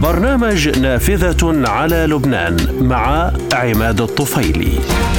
برنامج نافذة على لبنان مع عماد الطفيلي.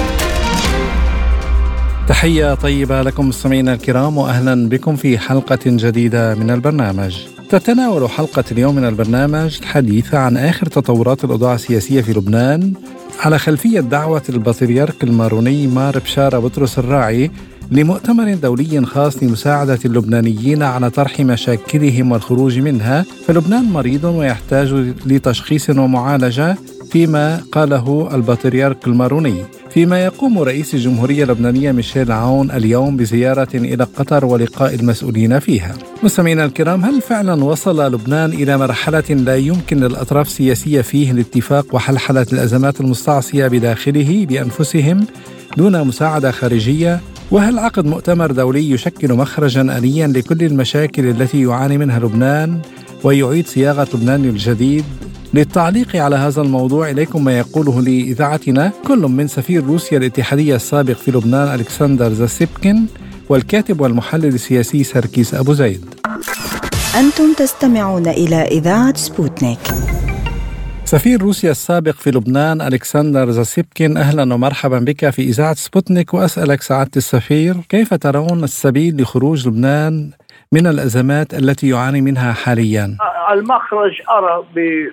تحية طيبة لكم مستمعينا الكرام، وأهلا بكم في حلقة جديدة من البرنامج. تتناول حلقة اليوم من البرنامج الحديث عن آخر تطورات الأوضاع السياسية في لبنان على خلفية دعوة البطريرك الماروني مار بشارة بطرس الراعي لمؤتمر دولي خاص لمساعدة اللبنانيين على طرح مشاكلهم والخروج منها، فلبنان مريض ويحتاج لتشخيص ومعالجة، فيما قاله البطريرك الماروني. فيما يقوم رئيس الجمهورية اللبنانية ميشيل عون اليوم بزيارة إلى قطر ولقاء المسؤولين فيها. مستمعينا الكرام، هل فعلا وصل لبنان إلى مرحلة لا يمكن للأطراف السياسية فيه الاتفاق وحلحلة الأزمات المستعصية بداخله بأنفسهم دون مساعدة خارجية؟ وهل عقد مؤتمر دولي يشكل مخرجا آليا لكل المشاكل التي يعاني منها لبنان ويعيد صياغة لبنان الجديد؟ للتعليق على هذا الموضوع إليكم ما يقوله لإذاعتنا كل من سفير روسيا الاتحادية السابق في لبنان ألكسندر زاسيبكين والكاتب والمحلل السياسي سركيس أبو زيد. أنتم تستمعون إلى إذاعة سبوتنيك. سفير روسيا السابق في لبنان ألكسندر زاسيبكين، أهلا ومرحبا بك في إذاعة سبوتنيك. وأسألك سعادة السفير، كيف ترون السبيل لخروج لبنان من الأزمات التي يعاني منها حاليا؟ المخرج أرى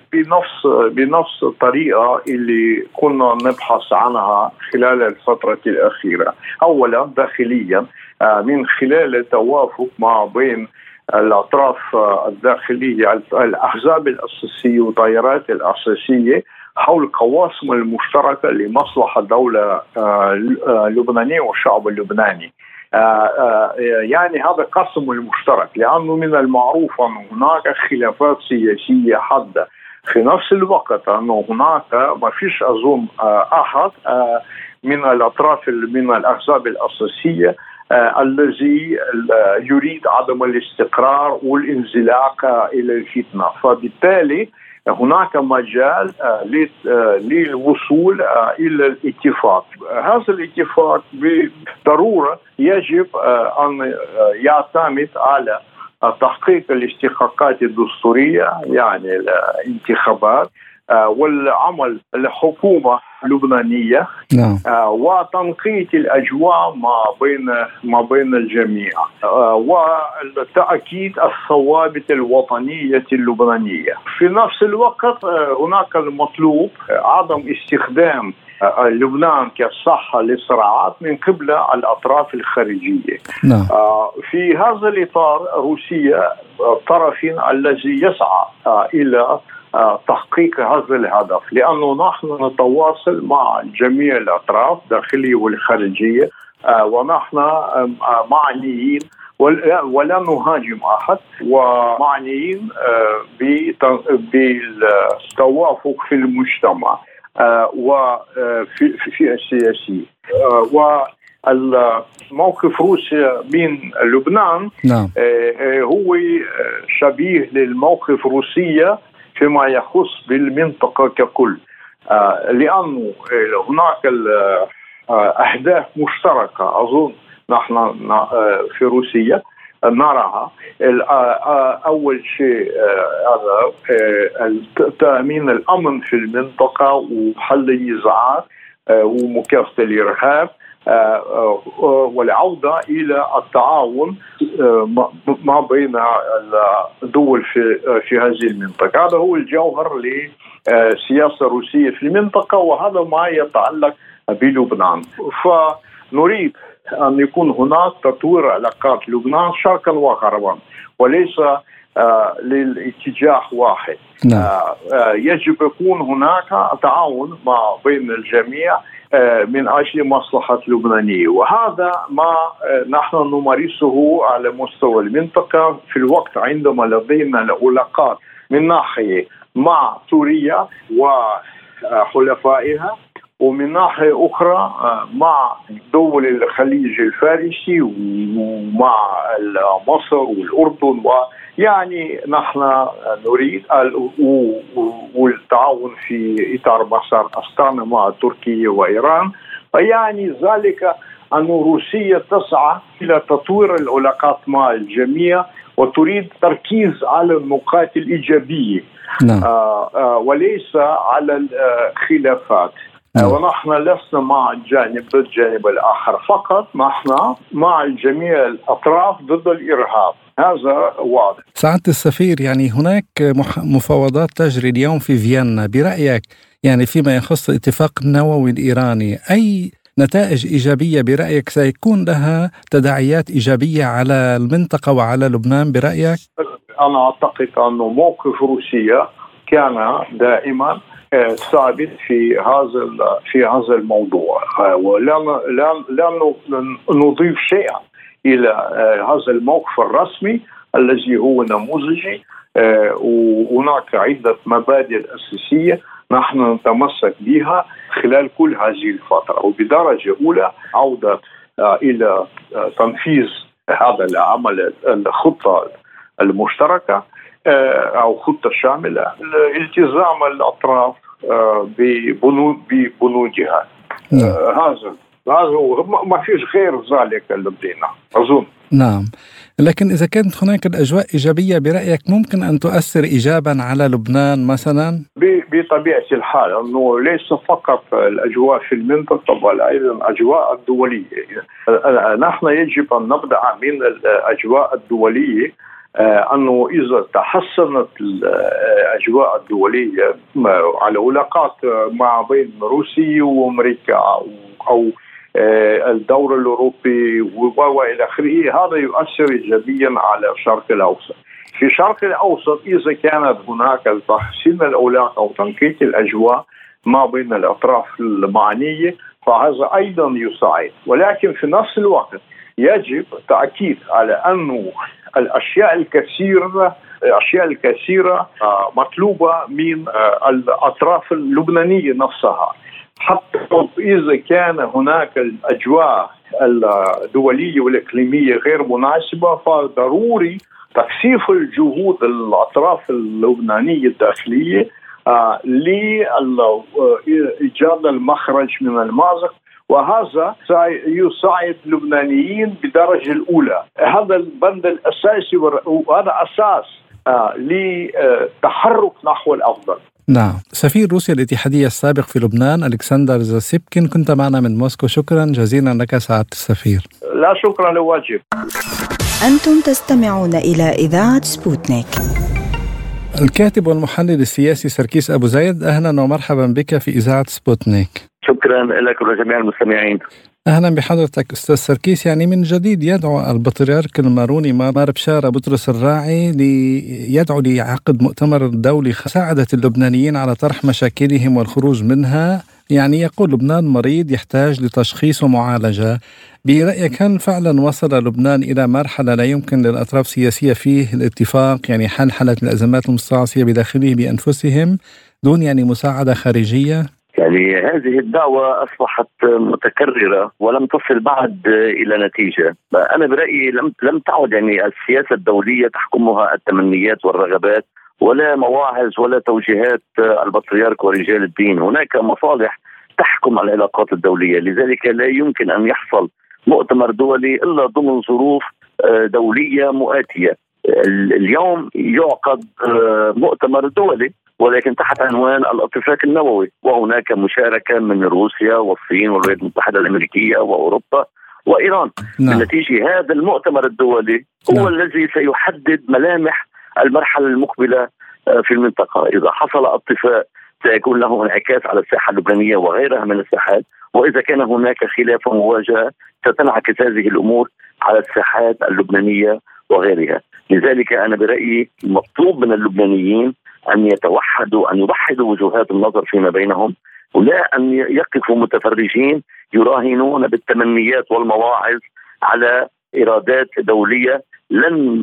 بنفس الطريقة اللي كنا نبحث عنها خلال الفترة الأخيرة. أولا داخليا من خلال التوافق ما بين الأطراف الداخلية، الأحزاب الأساسية والتيارات الأساسية حول القواسم المشتركة لمصلحة الدولة اللبنانية والشعب اللبناني. يعني هذا قسم المشترك، لأنه من المعروف أن هناك خلافات سياسية حادة. في نفس الوقت أنه هناك ما فيش أظن أحد من الأطراف من الأحزاب الأساسية الذي يريد عدم الاستقرار والانزلاق إلى الفتنة، فبالتالي هناك مجال للوصول إلى الاتفاق. هذا الاتفاق بالضرورة يجب أن يعتمد على تحقيق الاستحقاقات الدستورية، يعني الانتخابات، والعمل الحكومة اللبنانية، وتنقية الأجواء ما بين الجميع، وتأكيد الثوابت الوطنية اللبنانية. في نفس الوقت هناك المطلوب عدم استخدام لبنان كصحة للصراعات من قبل الأطراف الخارجية. في هذا الإطار روسيا الطرف الذي يسعى إلى تحقيق هذا الهدف، لأنه نحن نتواصل مع جميع الأطراف الداخلية والخارجية، ونحن معنيين ولا نهاجم أحد، ومعنيين بالتوافق في المجتمع وفي السياسي. والموقف روسيا من لبنان هو شبيه للموقف روسيا فيما يخص بالمنطقة ككل، لأنه هناك أهداف مشتركة أظن نحن في روسيا نراها. أول شيء تأمين الأمن في المنطقة وحل النزاعات ومكافحة الإرهاب، والعودة إلى التعاون ما بين الدول في هذه المنطقة. هذا هو الجوهر للسياسة الروسية في المنطقة، وهذا ما يتعلق بلبنان. فنريد أن يكون هناك تطوير علاقات لبنان شرقا وغربا، وليس للاتجاه واحد. يجب يكون هناك تعاون ما بين الجميع من أجل مصلحة لبنانية، وهذا ما نحن نمارسه على مستوى المنطقة في الوقت عندما لدينا العلاقات من ناحية مع سوريا وحلفائها، ومن ناحية أخرى مع دول الخليج الفارسي ومع مصر والأردن، ويعني نحن نريد والتعاون في إطار مسار أستانا مع تركيا وإيران. يعني ذلك أن روسيا تسعى إلى تطوير العلاقات مع الجميع وتريد تركيز على النقاط الإيجابية وليس على الخلافات. ونحن لسنا مع الجانب الآخر، فقط نحن مع جميع الأطراف ضد الإرهاب. هذا واضح. سعادة السفير، يعني هناك مفاوضات تجري اليوم في فيينا، برأيك يعني فيما يخص الاتفاق النووي الإيراني، أي نتائج إيجابية برأيك سيكون لها تداعيات إيجابية على المنطقة وعلى لبنان برأيك؟ أنا أعتقد أن موقف روسيا كان دائما ثابت في هذا الموضوع، ولن نضيف شيئا إلى هذا الموقف الرسمي الذي هو نموذجي. وهناك عدة مبادئ أساسية نحن نتمسك بها خلال كل هذه الفترة، وبدرجة أولى عودة إلى تنفيذ هذا العمل، الخطة المشتركة أو خطة شاملة، التزام الأطراف ببنودها. هذا ما فيش غير ذلك لدينا أظن. نعم، لكن إذا كانت هناك الأجواء إيجابية برأيك ممكن أن تؤثر إيجابا على لبنان مثلا؟ بطبيعة الحال أنه ليس فقط الأجواء في المنطقة بل أيضا الأجواء الدولية. نحن يجب أن نبدأ من الأجواء الدولية، أنه إذا تحسنت الأجواء الدولية على علاقات ما بين روسيا وأمريكا أو الدور الأوروبي وإلى آخره، هذا يؤثر إيجابيا على الشرق الأوسط. في الشرق الأوسط إذا كانت هناك تحسين العلاقة أو تنقية الأجواء ما بين الأطراف المعنية فهذا أيضا يساعد، ولكن في نفس الوقت يجب التأكيد على أنه الأشياء الكثيرة مطلوبة من الأطراف اللبنانية نفسها. حتى إذا كان هناك الأجواء الدولية والإقليمية غير مناسبة، فضروري تكثيف الجهود الأطراف اللبنانية الداخلية لإيجاد المخرج من المأزق، وهذا سيساعد اللبنانيين بدرجة الأولى. هذا البند الأساسي وهذا أساس لتحرك نحو الأفضل. نعم. سفير روسيا الاتحادية السابق في لبنان ألكسندر زاسيبكين، كنت معنا من موسكو، شكرا جزيلا لك سعادة السفير. لا شكرا لواجب. أنتم تستمعون إلى إذاعة سبوتنيك. الكاتب والمحلل السياسي سركيس أبو زيد، أهلا ومرحبا بك في إذاعة سبوتنيك. شكرا لك ولجميع المستمعين. أهلا بحضرتك أستاذ سركيس. يعني من جديد يدعو البطريرك الماروني مار بشارة بطرس الراعي يدعو لعقد مؤتمر دولي ساعدة اللبنانيين على طرح مشاكلهم والخروج منها. يعني يقول لبنان مريض يحتاج لتشخيص ومعالجة. برأيك هل فعلا وصل لبنان إلى مرحلة لا يمكن للأطراف السياسية فيه الاتفاق، يعني حل الأزمات المستعصية بداخله بأنفسهم دون يعني مساعدة خارجية؟ يعني هذه الدعوة أصبحت متكررة ولم تصل بعد إلى نتيجة. أنا برأيي لم تعد يعني السياسة الدولية تحكمها التمنيات والرغبات ولا مواعظ ولا توجيهات البطريرك ورجال الدين. هناك مصالح تحكم العلاقات الدولية، لذلك لا يمكن أن يحصل مؤتمر دولي إلا ضمن ظروف دولية مؤاتية. اليوم يعقد مؤتمر دولي ولكن تحت عنوان الاتفاق النووي، وهناك مشاركة من روسيا والصين والولايات المتحدة الأمريكية وأوروبا وإيران. بالنتيجة هذا المؤتمر الدولي هو الذي سيحدد ملامح المرحلة المقبلة في المنطقة. إذا حصل اتفاق سيكون له انعكاس على الساحة اللبنانية وغيرها من الساحات، وإذا كان هناك خلاف ومواجهة ستنعكس هذه الأمور على الساحات اللبنانية وغيرها. لذلك أنا برأيي مطلوب من اللبنانيين أن يتوحدوا، أن يوحدوا وجهات النظر فيما بينهم، ولا أن يقفوا متفرجين يراهنون بالتمنيات والمواعظ على إرادات دولية لن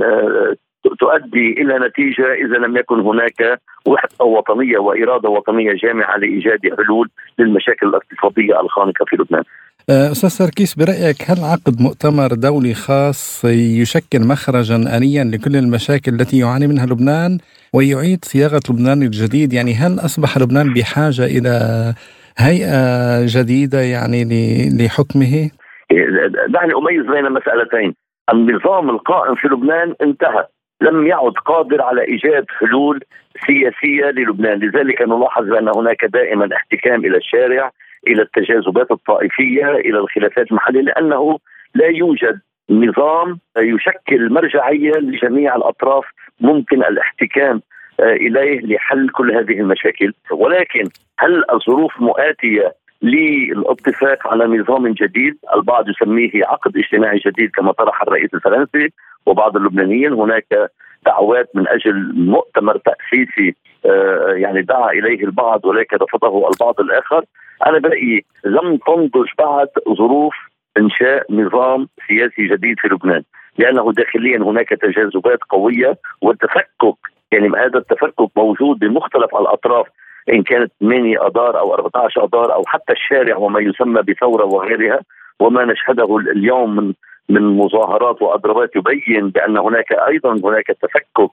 تؤدي إلى نتيجة إذا لم يكن هناك وحدة وطنية وإرادة وطنية جامعة لإيجاد حلول للمشاكل الاقتصادية الخانقة في لبنان. أستاذ سركيس، برأيك هل عقد مؤتمر دولي خاص يشكل مخرجا آنيا لكل المشاكل التي يعاني منها لبنان ويعيد صياغة لبنان الجديد؟ يعني هل أصبح لبنان بحاجة إلى هيئة جديدة يعني لحكمه؟ دعني أميز بين مسألتين. النظام القائم في لبنان انتهى لم يعد قادر على إيجاد حلول سياسية للبنان. لذلك نلاحظ أن هناك دائما احتكام إلى الشارع، إلى التجاذبات الطائفية، إلى الخلافات المحلية، لأنه لا يوجد نظام يشكل مرجعية لجميع الأطراف ممكن الاحتكام إليه لحل كل هذه المشاكل. ولكن هل الظروف مؤاتية للاتفاق على نظام جديد؟ البعض يسميه عقد اجتماعي جديد كما طرح الرئيس الفرنسي وبعض اللبنانيين. هناك دعوات من أجل مؤتمر تأسيسي يعني دعا إليه البعض ولكن رفضه البعض الآخر. أنا برأيي لم تنضج بعد ظروف إنشاء نظام سياسي جديد في لبنان، لأنه داخليا هناك تجاذبات قوية والتفكك، يعني هذا التفكك موجود بمختلف الأطراف، إن كانت 8 أذار أو 14 أذار أو حتى الشارع وما يسمى بثورة وغيرها. وما نشهده اليوم من مظاهرات وأضرابات يبين بأن هناك أيضا تفكك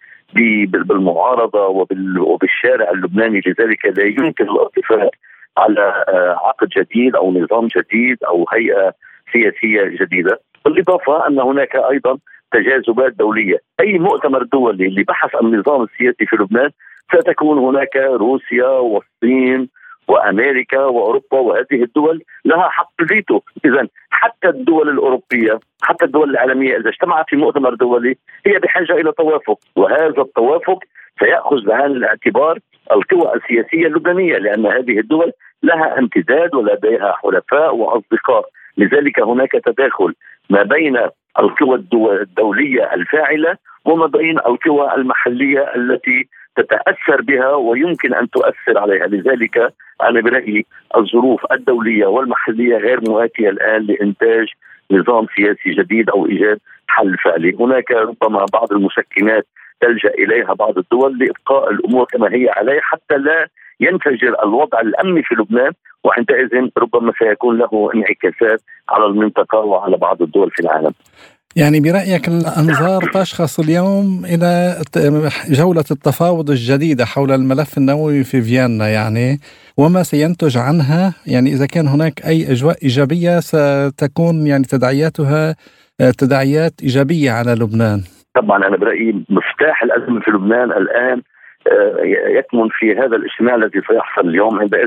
بالمعارضة وبالشارع اللبناني. لذلك لا يمكن الاتفاق على عقد جديد أو نظام جديد أو هيئة سياسية جديدة. بالإضافة أن هناك أيضا تجاذبات دولية. أي مؤتمر دولي لبحث عن النظام السياسي في لبنان ستكون هناك روسيا والصين وأمريكا وأوروبا، وهذه الدول لها حق الفيتو. إذن حتى الدول الأوروبية حتى الدول العالمية إذا اجتمعت في مؤتمر دولي هي بحاجة إلى توافق، وهذا التوافق سيأخذ بعين الاعتبار القوى السياسية اللبنانية، لأن هذه الدول لها امتداد ولديها حلفاء وأصدقاء. لذلك هناك تداخل ما بين القوى الدولية الفاعلة وما بين القوى المحلية التي تتأثر بها ويمكن أن تؤثر عليها. لذلك أنا برأيي الظروف الدولية والمحلية غير مواتية الآن لإنتاج نظام سياسي جديد أو إيجاد حل فعلي. هناك ربما بعض المسكنات تلجأ إليها بعض الدول لإبقاء الأمور كما هي عليه حتى لا ينفجر الوضع الأمني في لبنان، وعندئذ ربما سيكون له انعكاسات على المنطقة وعلى بعض الدول في العالم. يعني برأيك الأنظار تشخص اليوم إلى جولة التفاوض الجديدة حول الملف النووي في فيينا، يعني وما سينتج عنها، يعني إذا كان هناك أي أجواء إيجابية ستكون يعني تداعياتها تداعيات إيجابية على لبنان. طبعا أنا برأيي مفتاح الأزمة في لبنان الآن يكمن في هذا الاجتماع الذي سيحصل اليوم. عندئذ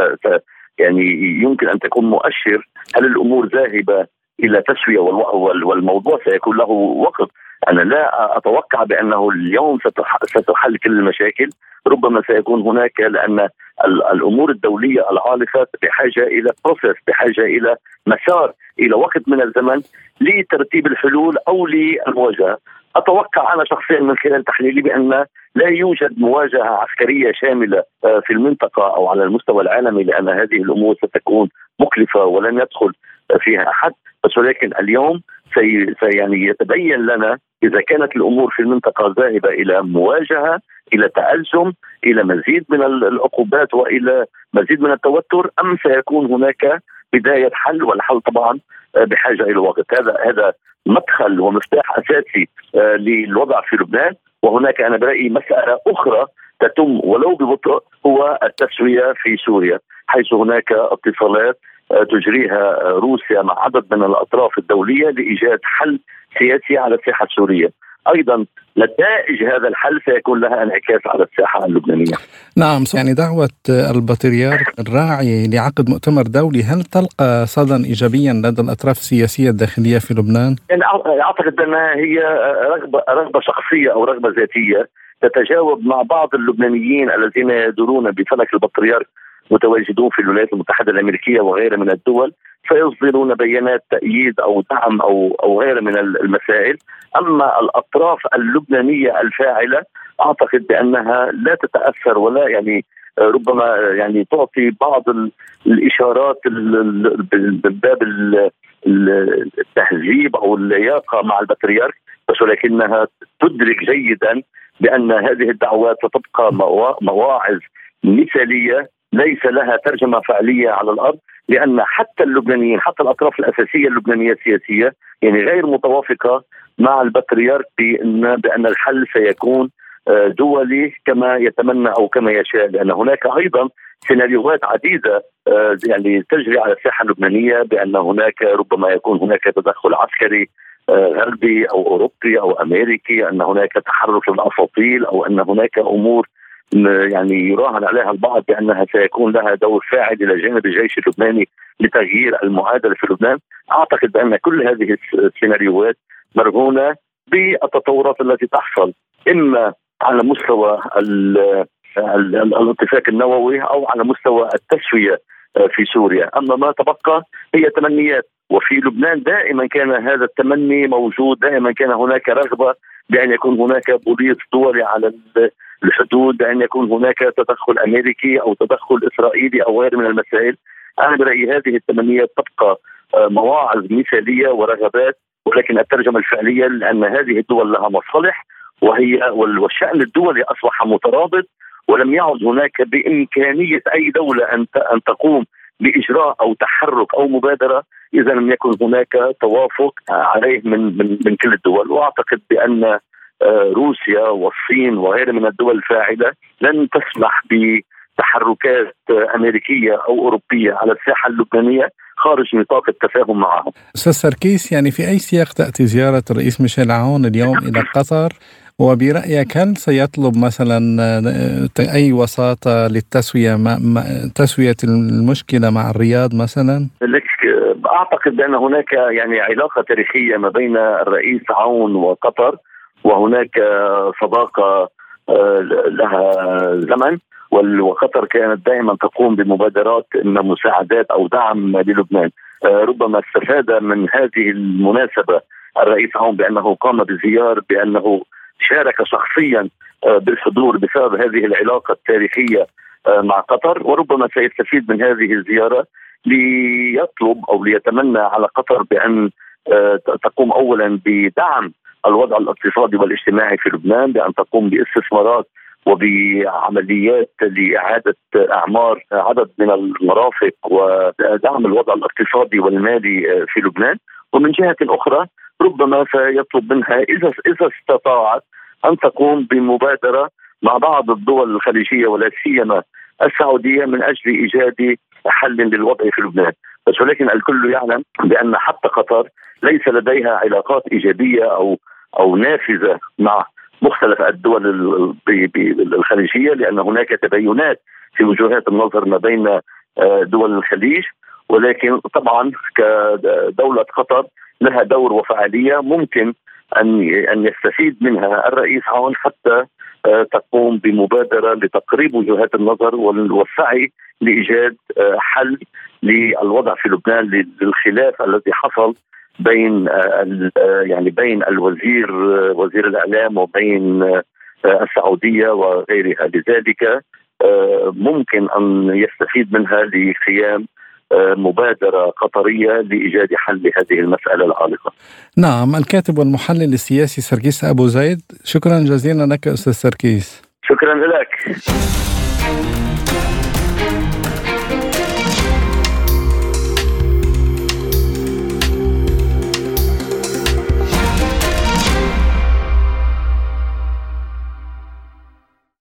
يعني يمكن أن تكون مؤشر هل الأمور ذاهبة إلى تسوية، والموضوع سيكون له وقت. أنا لا أتوقع بأنه اليوم ستحل كل المشاكل، ربما سيكون هناك، لأن الأمور الدولية العالقة بحاجة إلى بروسيس، بحاجة إلى مسار، إلى وقت من الزمن لترتيب الحلول أو للمواجهة. أتوقع أنا شخصيا من خلال تحليلي بأن لا يوجد مواجهة عسكرية شاملة في المنطقة أو على المستوى العالمي، لأن هذه الأمور ستكون مكلفة ولن يدخل فيها أحد. بس ولكن اليوم يعني يتبين لنا إذا كانت الأمور في المنطقة ذاهبة إلى مواجهة، إلى تأزم، إلى مزيد من العقوبات وإلى مزيد من التوتر، أم سيكون هناك بداية حل، والحل طبعا بحاجة إلى وقت. هذا مدخل ومفتاح أساسي للوضع في لبنان. وهناك أنا برأيي مسألة أخرى تتم ولو ببطء، هو التسوية في سوريا، حيث هناك اتصالات تجريها روسيا مع عدد من الأطراف الدولية لإيجاد حل سياسي على الساحة السورية. أيضا نتائج هذا الحل سيكون لها انعكاس على الساحة اللبنانية. نعم، يعني دعوة البطريرك الراعي لعقد مؤتمر دولي هل تلقى صدى إيجابيا لدى الأطراف السياسية الداخلية في لبنان؟ أعتقد أنها هي رغبة شخصية أو رغبة ذاتية تتجاوب مع بعض اللبنانيين الذين يدورون بفلك البطريرك، متواجدون في الولايات المتحدة الأمريكية وغيرها من الدول، فيصدرون بيانات تأييد أو دعم أو غيرها من المسائل. أما الأطراف اللبنانية الفاعلة أعتقد بأنها لا تتأثر ولا يعني ربما يعني تعطي بعض الإشارات من باب التهذيب أو اللياقة مع البطريرك، بس ولكنها تدرك جيدا بأن هذه الدعوات ستبقى مواعظ مثالية ليس لها ترجمة فعلية على الأرض، لأن حتى اللبنانيين، حتى الأطراف الأساسية اللبنانية السياسية يعني غير متوافقة مع البطريرك بأن الحل سيكون دولي كما يتمنى أو كما يشاء، لأن هناك أيضا سيناريوهات عديدة يعني تجري على الساحة اللبنانية بأن هناك ربما يكون هناك تدخل عسكري غربي أو أوروبي أو أمريكي، أن هناك تحرك للأساطيل أو أن هناك أمور يعني يراهن عليها البعض بأنها سيكون لها دور فاعل إلى جانب الجيش اللبناني لتغيير المعادلة في لبنان. أعتقد بأن كل هذه السيناريوهات مرهونة بالتطورات التي تحصل إما على مستوى الاتفاق النووي أو على مستوى التسوية في سوريا. أما ما تبقى هي تمنيات، وفي لبنان دائما كان هذا التمني موجود، دائما كان هناك رغبة بأن يكون هناك بوليس دولي على الحدود، بأن يكون هناك تدخل أمريكي أو تدخل إسرائيلي أو غير من المسائل. أنا برأيي هذه التمنيات تبقى مواعظ مثالية ورغبات، ولكن الترجمة الفعلية لأن هذه الدول لها مصالح والشأن الدولي أصبح مترابط، ولم يعد هناك بإمكانية أي دولة أن تقوم بإجراء أو تحرك أو مبادرة إذا لم يكن هناك توافق عليه من كل الدول. وأعتقد بأن روسيا والصين وغيرها من الدول الفاعلة لن تسمح بتحركات أمريكية أو أوروبية على الساحة اللبنانية خارج نطاق التفاهم معهم. أستاذ سركيس، يعني في أي سياق تأتي زيارة الرئيس ميشيل عون اليوم إلى قطر؟ وبرأيك هل سيطلب مثلا أي وساطة للتسوية تسوية المشكلة مع الرياض مثلا؟ أعتقد بأن هناك يعني علاقة تاريخية ما بين الرئيس عون وقطر، وهناك صداقة لها زمن، وقطر كانت دائما تقوم بمبادرات إما مساعدات أو دعم للبنان. ربما استفاد من هذه المناسبة الرئيس عون بأنه قام بزيارة، بأنه شارك شخصيا بالحضور بسبب هذه العلاقة التاريخية مع قطر، وربما سيستفيد من هذه الزيارة ليطلب أو ليتمنى على قطر بأن تقوم أولا بدعم الوضع الاقتصادي والاجتماعي في لبنان، بأن تقوم باستثمارات وبعمليات لإعادة أعمار عدد من المرافق ودعم الوضع الاقتصادي والمالي في لبنان. ومن جهة أخرى ربما سيطلب منها إذا استطاعت أن تقوم بمبادرة مع بعض الدول الخليجية ولا سيما السعودية من أجل إيجاد حل للوضع في لبنان. بس ولكن الكل يعلم بأن حتى قطر ليس لديها علاقات إيجابية أو نافذة مع مختلف الدول الخليجية، لأن هناك تباينات في وجهات النظر ما بين دول الخليج. ولكن طبعا كدولة قطر لها دور وفعالية ممكن أن يستفيد منها الرئيس عون حتى تقوم بمبادرة لتقريب وجهات النظر والسعي لإيجاد حل للوضع في لبنان للخلاف الذي حصل بين وزير الإعلام وبين السعودية وغيرها. لذلك ممكن أن يستفيد منها لقيام مبادرة قطرية لإيجاد حل لهذه المسألة العالقة. نعم، الكاتب والمحلل السياسي سركيس أبو زيد، شكرا جزيلا لك أستاذ سركيس. شكرا لك.